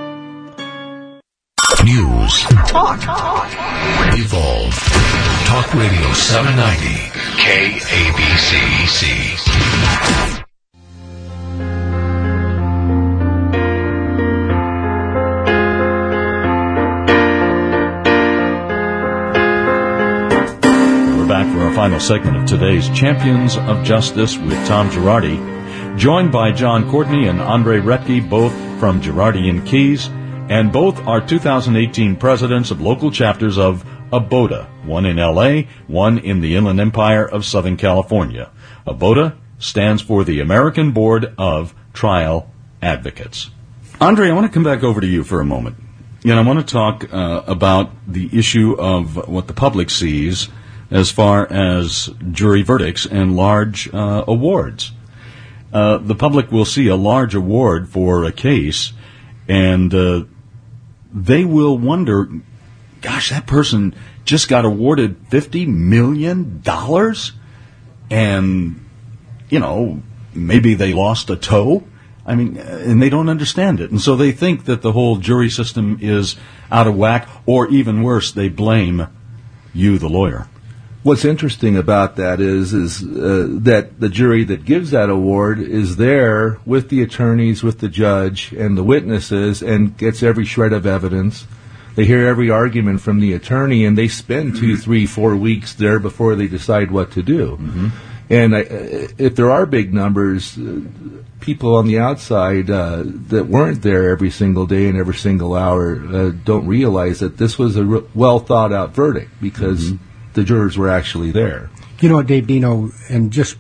News. Talk. Talk. Evolve. Talk Radio seven ninety. K A B C. We're back for our final segment of today's Champions of Justice with Tom Girardi, joined by John Courtney and Andre Repke, both from Girardi and Keys, and both are two thousand eighteen presidents of local chapters of ABOTA, one in L A, one in the Inland Empire of Southern California. ABOTA stands for the American Board of Trial Advocates. Andre, I want to come back over to you for a moment. And I want to talk uh, about the issue of what the public sees as far as jury verdicts and large uh, awards. Uh, the public will see a large award for a case, and uh, they will wonder, gosh, that person just got awarded fifty million dollars, and, you know, maybe they lost a toe. I mean, and they don't understand it. And so they think that the whole jury system is out of whack, or even worse, they blame you, the lawyer. What's interesting about that is is uh, that the jury that gives that award is there with the attorneys, with the judge, and the witnesses, and gets every shred of evidence. They hear every argument from the attorney, and they spend two, three, four weeks there before they decide what to do. Mm-hmm. And uh, if there are big numbers, uh, people on the outside uh, that weren't there every single day and every single hour uh, don't realize that this was a re- well-thought-out verdict, because mm-hmm. the jurors were actually there. You know what, Dave Dino, and just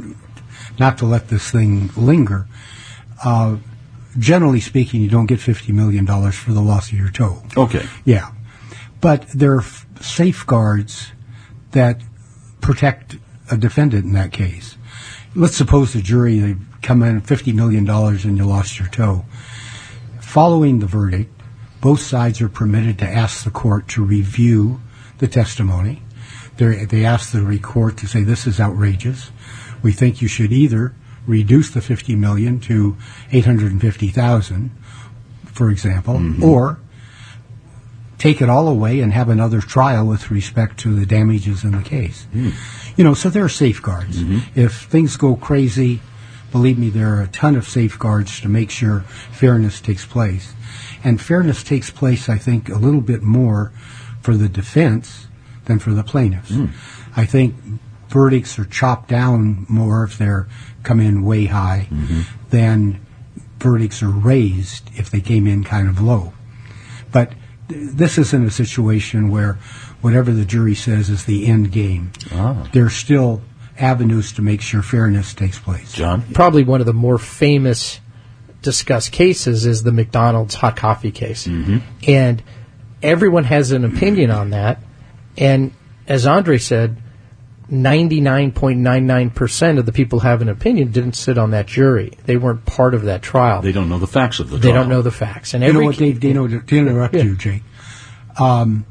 not to let this thing linger, uh, generally speaking, you don't get fifty million dollars for the loss of your toe. Okay. Yeah. But there are f- safeguards that protect a defendant in that case. Let's suppose the jury, they come in fifty million dollars and you lost your toe. Following the verdict, both sides are permitted to ask the court to review the testimony. They're, they ask the court to say, this is outrageous. We think you should either reduce the fifty million dollars to eight hundred fifty thousand dollars, for example, mm-hmm. or take it all away and have another trial with respect to the damages in the case. Mm. You know, so there are safeguards. Mm-hmm. If things go crazy, believe me, there are a ton of safeguards to make sure fairness takes place. And fairness takes place, I think, a little bit more for the defense than for the plaintiffs. Mm. I think verdicts are chopped down more if they're come in way high mm-hmm. than verdicts are raised if they came in kind of low. But this isn't a situation where whatever the jury says is the end game. Ah. There's still avenues to make sure fairness takes place. John? Probably one of the more famous discussed cases is the McDonald's hot coffee case. Mm-hmm. And everyone has an opinion on that. And as Andre said, ninety-nine point nine nine percent of the people who have an opinion didn't sit on that jury. They weren't part of that trial. They don't know the facts of the They trial. don't know the facts. And you every know what, Dave Dino, to, to interrupt Yeah. you, Jake. Um,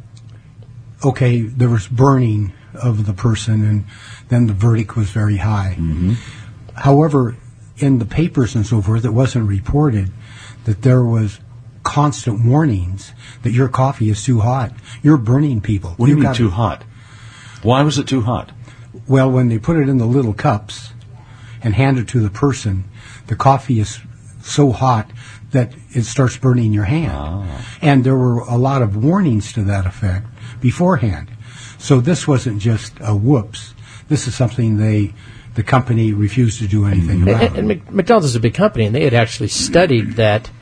okay, there was burning of the person, and then the verdict was very high. Mm-hmm. However, in the papers and so forth, it wasn't reported that there was constant warnings that your coffee is too hot. You're burning people. What do you You've mean got- too hot? Why was it too hot? Well, when they put it in the little cups and hand it to the person, the coffee is so hot that it starts burning your hand. Ah. And there were a lot of warnings to that effect beforehand. So this wasn't just a whoops. This is something they, the company refused to do anything And, about. and, and Mc- McDonald's is a big company, and they had actually studied that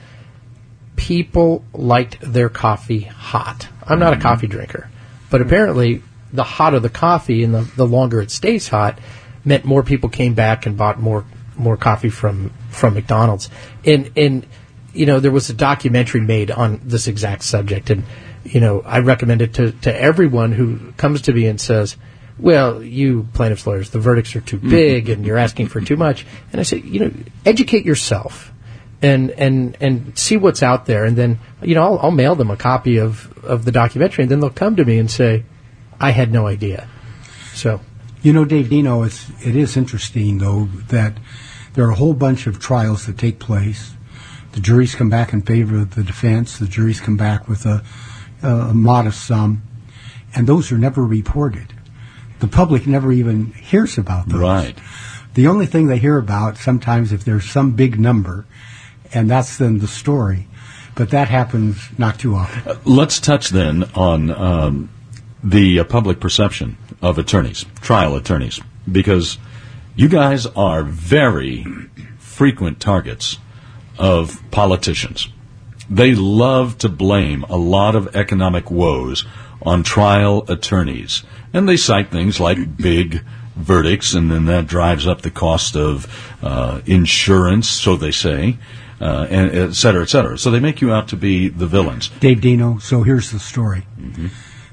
people liked their coffee hot. I'm not a coffee drinker, but apparently the hotter the coffee and the, the longer it stays hot meant more people came back and bought more more coffee from, from McDonald's. And, and, you know, there was a documentary made on this exact subject, and, you know, I recommend it to, to everyone who comes to me and says, well, you plaintiffs' lawyers, the verdicts are too big and you're asking for too much. And I say, you know, educate yourself and and and see what's out there. And then, you know, I'll, I'll mail them a copy of, of the documentary, and then they'll come to me and say, I had no idea. So, You know, Dave Dino, it's, it is interesting, though, that there are a whole bunch of trials that take place. The juries come back in favor of the defense. The juries come back with a, a modest sum. And those are never reported. The public never even hears about those. Right. The only thing they hear about, sometimes if there's some big number, and that's then the story. But that happens not too often. Uh, let's touch then on um, the uh, public perception of attorneys, trial attorneys, because you guys are very frequent targets of politicians. They love to blame a lot of economic woes on trial attorneys, and they cite things like big verdicts, and then that drives up the cost of uh, insurance, so they say, uh, and et cetera, et cetera. So they make you out to be the villains. Dave Dino, so here's the story. Mm-hmm.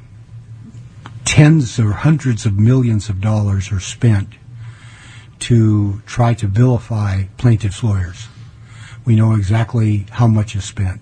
Tens or hundreds of millions of dollars are spent to try to vilify plaintiffs' lawyers. We know exactly how much is spent.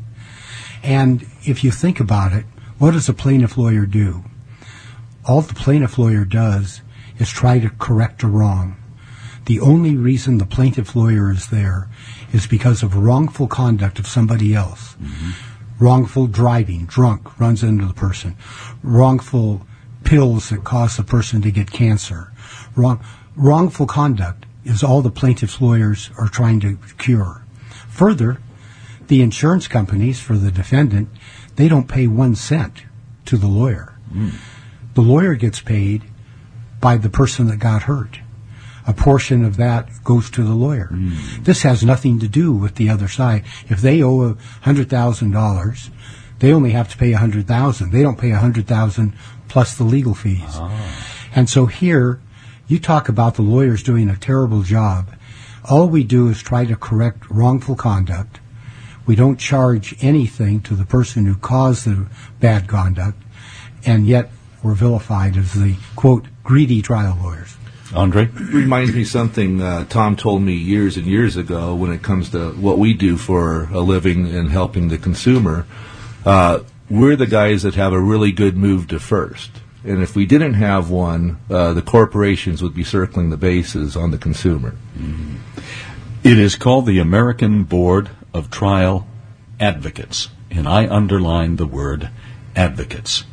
And if you think about it, what does a plaintiff lawyer do? All the plaintiff lawyer does is try to correct a wrong. The only reason the plaintiff lawyer is there is because of wrongful conduct of somebody else. Mm-hmm. Wrongful driving, drunk, runs into the person. Wrongful pills that cause the person to get cancer. Wrong, wrongful conduct is all the plaintiff's lawyers are trying to cure. Further, the insurance companies for the defendant, they don't pay one cent to the lawyer. Mm. The lawyer gets paid by the person that got hurt. A portion of that goes to the lawyer. Mm. This has nothing to do with the other side. If they owe one hundred thousand dollars, they only have to pay one hundred thousand dollars. They don't pay one hundred thousand dollars plus the legal fees. Ah. And so here, you talk about the lawyers doing a terrible job. All we do is try to correct wrongful conduct. We don't charge anything to the person who caused the bad conduct, and yet we're vilified as the, quote, greedy trial lawyers. Andre? Reminds me something uh, Tom told me years and years ago when it comes to what we do for a living and helping the consumer. Uh, we're the guys that have a really good move to first. And if we didn't have one, uh, the corporations would be circling the bases on the consumer. Mm-hmm. It is called the American Board of Trial Advocates, and I underline the word advocates.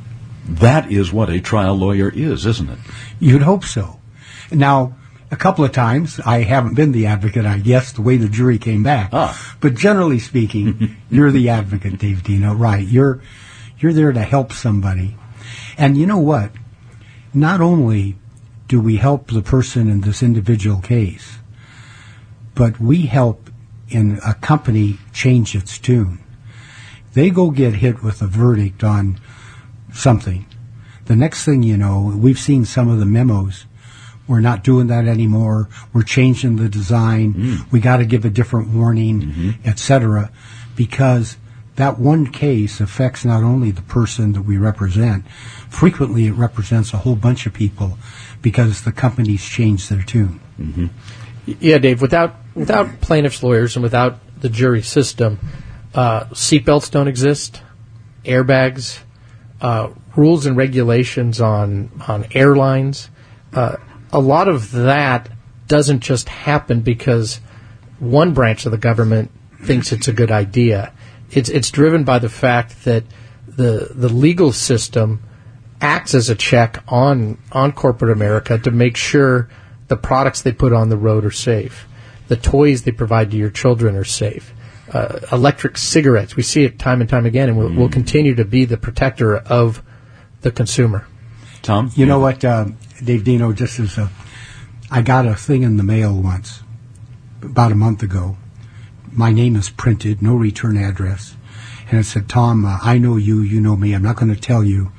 That is what a trial lawyer is, isn't it? You'd hope so. Now, a couple of times, I haven't been the advocate, I guess, the way the jury came back. Ah. But generally speaking, you're the advocate, Dave Dino, right. You're, you're there to help somebody. And you know what? Not only do we help the person in this individual case, but we help in a company change its tune. They go get hit with a verdict on something. The next thing you know, we've seen some of the memos. We're not doing that anymore. We're changing the design. Mm. We got to give a different warning, mm-hmm. et cetera, because that one case affects not only the person that we represent. Frequently, it represents a whole bunch of people because the companies change their tune. Mm-hmm. Yeah, Dave. Without without plaintiffs' lawyers and without the jury system, uh, seatbelts don't exist, airbags, uh, rules and regulations on on airlines. Uh, a lot of that doesn't just happen because one branch of the government thinks it's a good idea. It's it's driven by the fact that the the legal system acts as a check on on corporate America to make sure the products they put on the road are safe, the toys they provide to your children are safe. Uh, electric cigarettes, we see it time and time again, and we'll, mm. we'll continue to be the protector of the consumer. Tom? You know what, uh, Dave Dino, just as a, I got a thing in the mail once, about a month ago. My name is printed, no return address. And it said, Tom, uh, I know you, you know me. I'm not going to tell you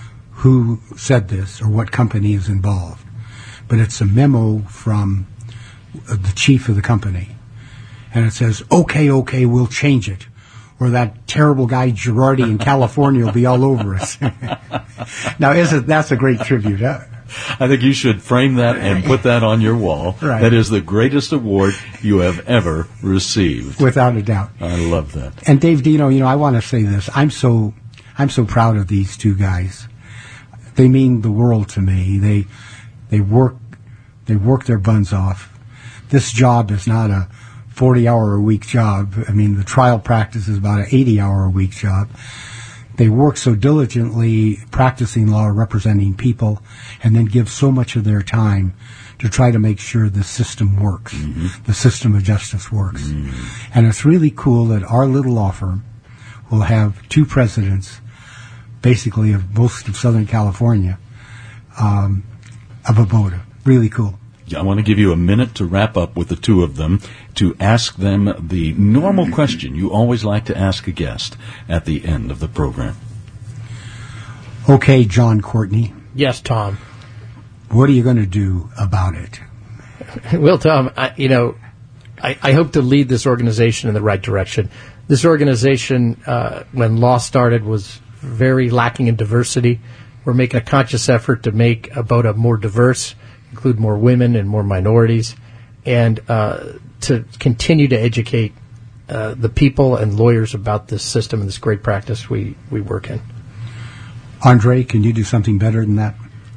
who said this or what company is involved. But it's a memo from uh, the chief of the company. And it says, okay, okay, we'll change it. Or that terrible guy Girardi in California will be all over us. Now, isn't that's a great tribute, huh? I think you should frame that and put that on your wall. Right. That is the greatest award you have ever received. Without a doubt. I love that. And Dave Dino, you know, I want to say this. I'm so I'm so proud of these two guys. They mean the world to me. They they work they work their buns off. This job is not a forty-hour-a-week job. I mean, the trial practice is about an eighty-hour-a-week job. They work so diligently practicing law, representing people, and then give so much of their time to try to make sure the system works, mm-hmm. the system of justice works. Mm-hmm. And it's really cool that our little law firm will have two presidents, basically of most of Southern California, um, of ABOTA. Really cool. I want to give you a minute to wrap up with the two of them, to ask them the normal question you always like to ask a guest at the end of the program. Okay, John Courtney. Yes, Tom. What are you going to do about it? Well, Tom, I, you know, I, I hope to lead this organization in the right direction. This organization, uh, when law started, was very lacking in diversity. We're making a conscious effort to make ABOTA more diverse, include more women and more minorities, and uh, to continue to educate uh, the people and lawyers about this system and this great practice we, we work in. Andre, can you do something better than that?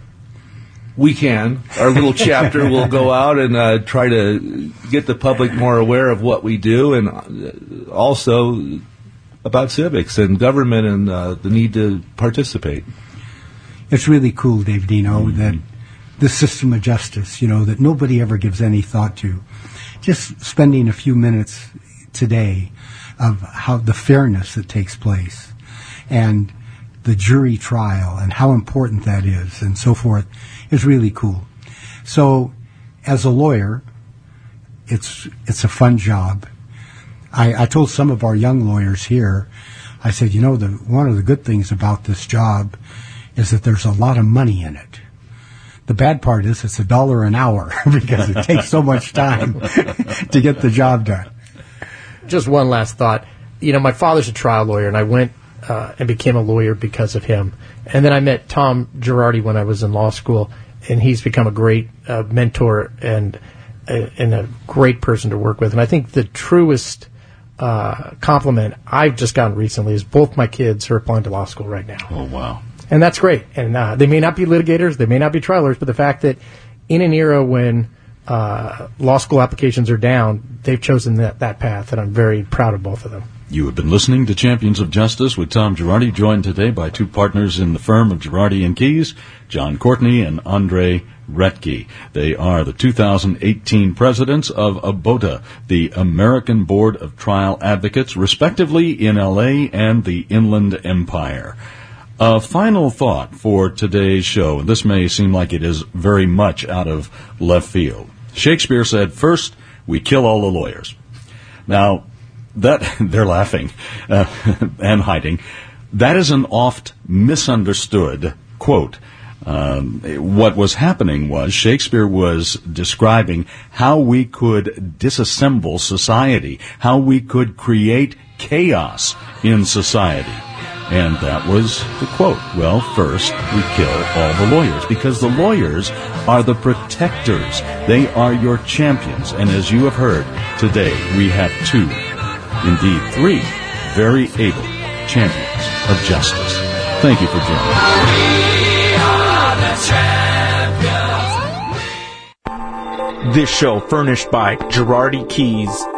We can. Our little chapter will go out and uh, try to get the public more aware of what we do, and also about civics and government and uh, the need to participate. It's really cool, Dave Dino, mm-hmm. that the system of justice, you know, that nobody ever gives any thought to. Just spending a few minutes today of how the fairness that takes place and the jury trial and how important that is and so forth is really cool. So as a lawyer, it's it's a fun job. I, I told some of our young lawyers here, I said, you know, the one of the good things about this job is that there's a lot of money in it. The bad part is it's a dollar an hour because it takes so much time to get the job done. Just one last thought. You know, my father's a trial lawyer, and I went uh, and became a lawyer because of him. And then I met Tom Girardi when I was in law school, and he's become a great uh, mentor and, uh, and a great person to work with. And I think the truest uh, compliment I've just gotten recently is both my kids are applying to law school right now. Oh, wow. And that's great. And uh, they may not be litigators, they may not be trialers, but the fact that in an era when uh, law school applications are down, they've chosen that, that path, and I'm very proud of both of them. You have been listening to Champions of Justice with Tom Girardi, joined today by two partners in the firm of Girardi and Keys, John Courtney and Andre Retke. They are the two thousand eighteen presidents of ABOTA, the American Board of Trial Advocates, respectively in L A and the Inland Empire. A final thought for today's show, and this may seem like it is very much out of left field. Shakespeare said, first, we kill all the lawyers. Now, that they're laughing uh, and hiding. That is an oft misunderstood quote. Um, what was happening was Shakespeare was describing how we could disassemble society, how we could create chaos in society. And that was the quote. Well, first, we kill all the lawyers, because the lawyers are the protectors. They are your champions. And as you have heard today, we have two, indeed three, very able champions of justice. Thank you for joining us. This show furnished by Girardi Keys.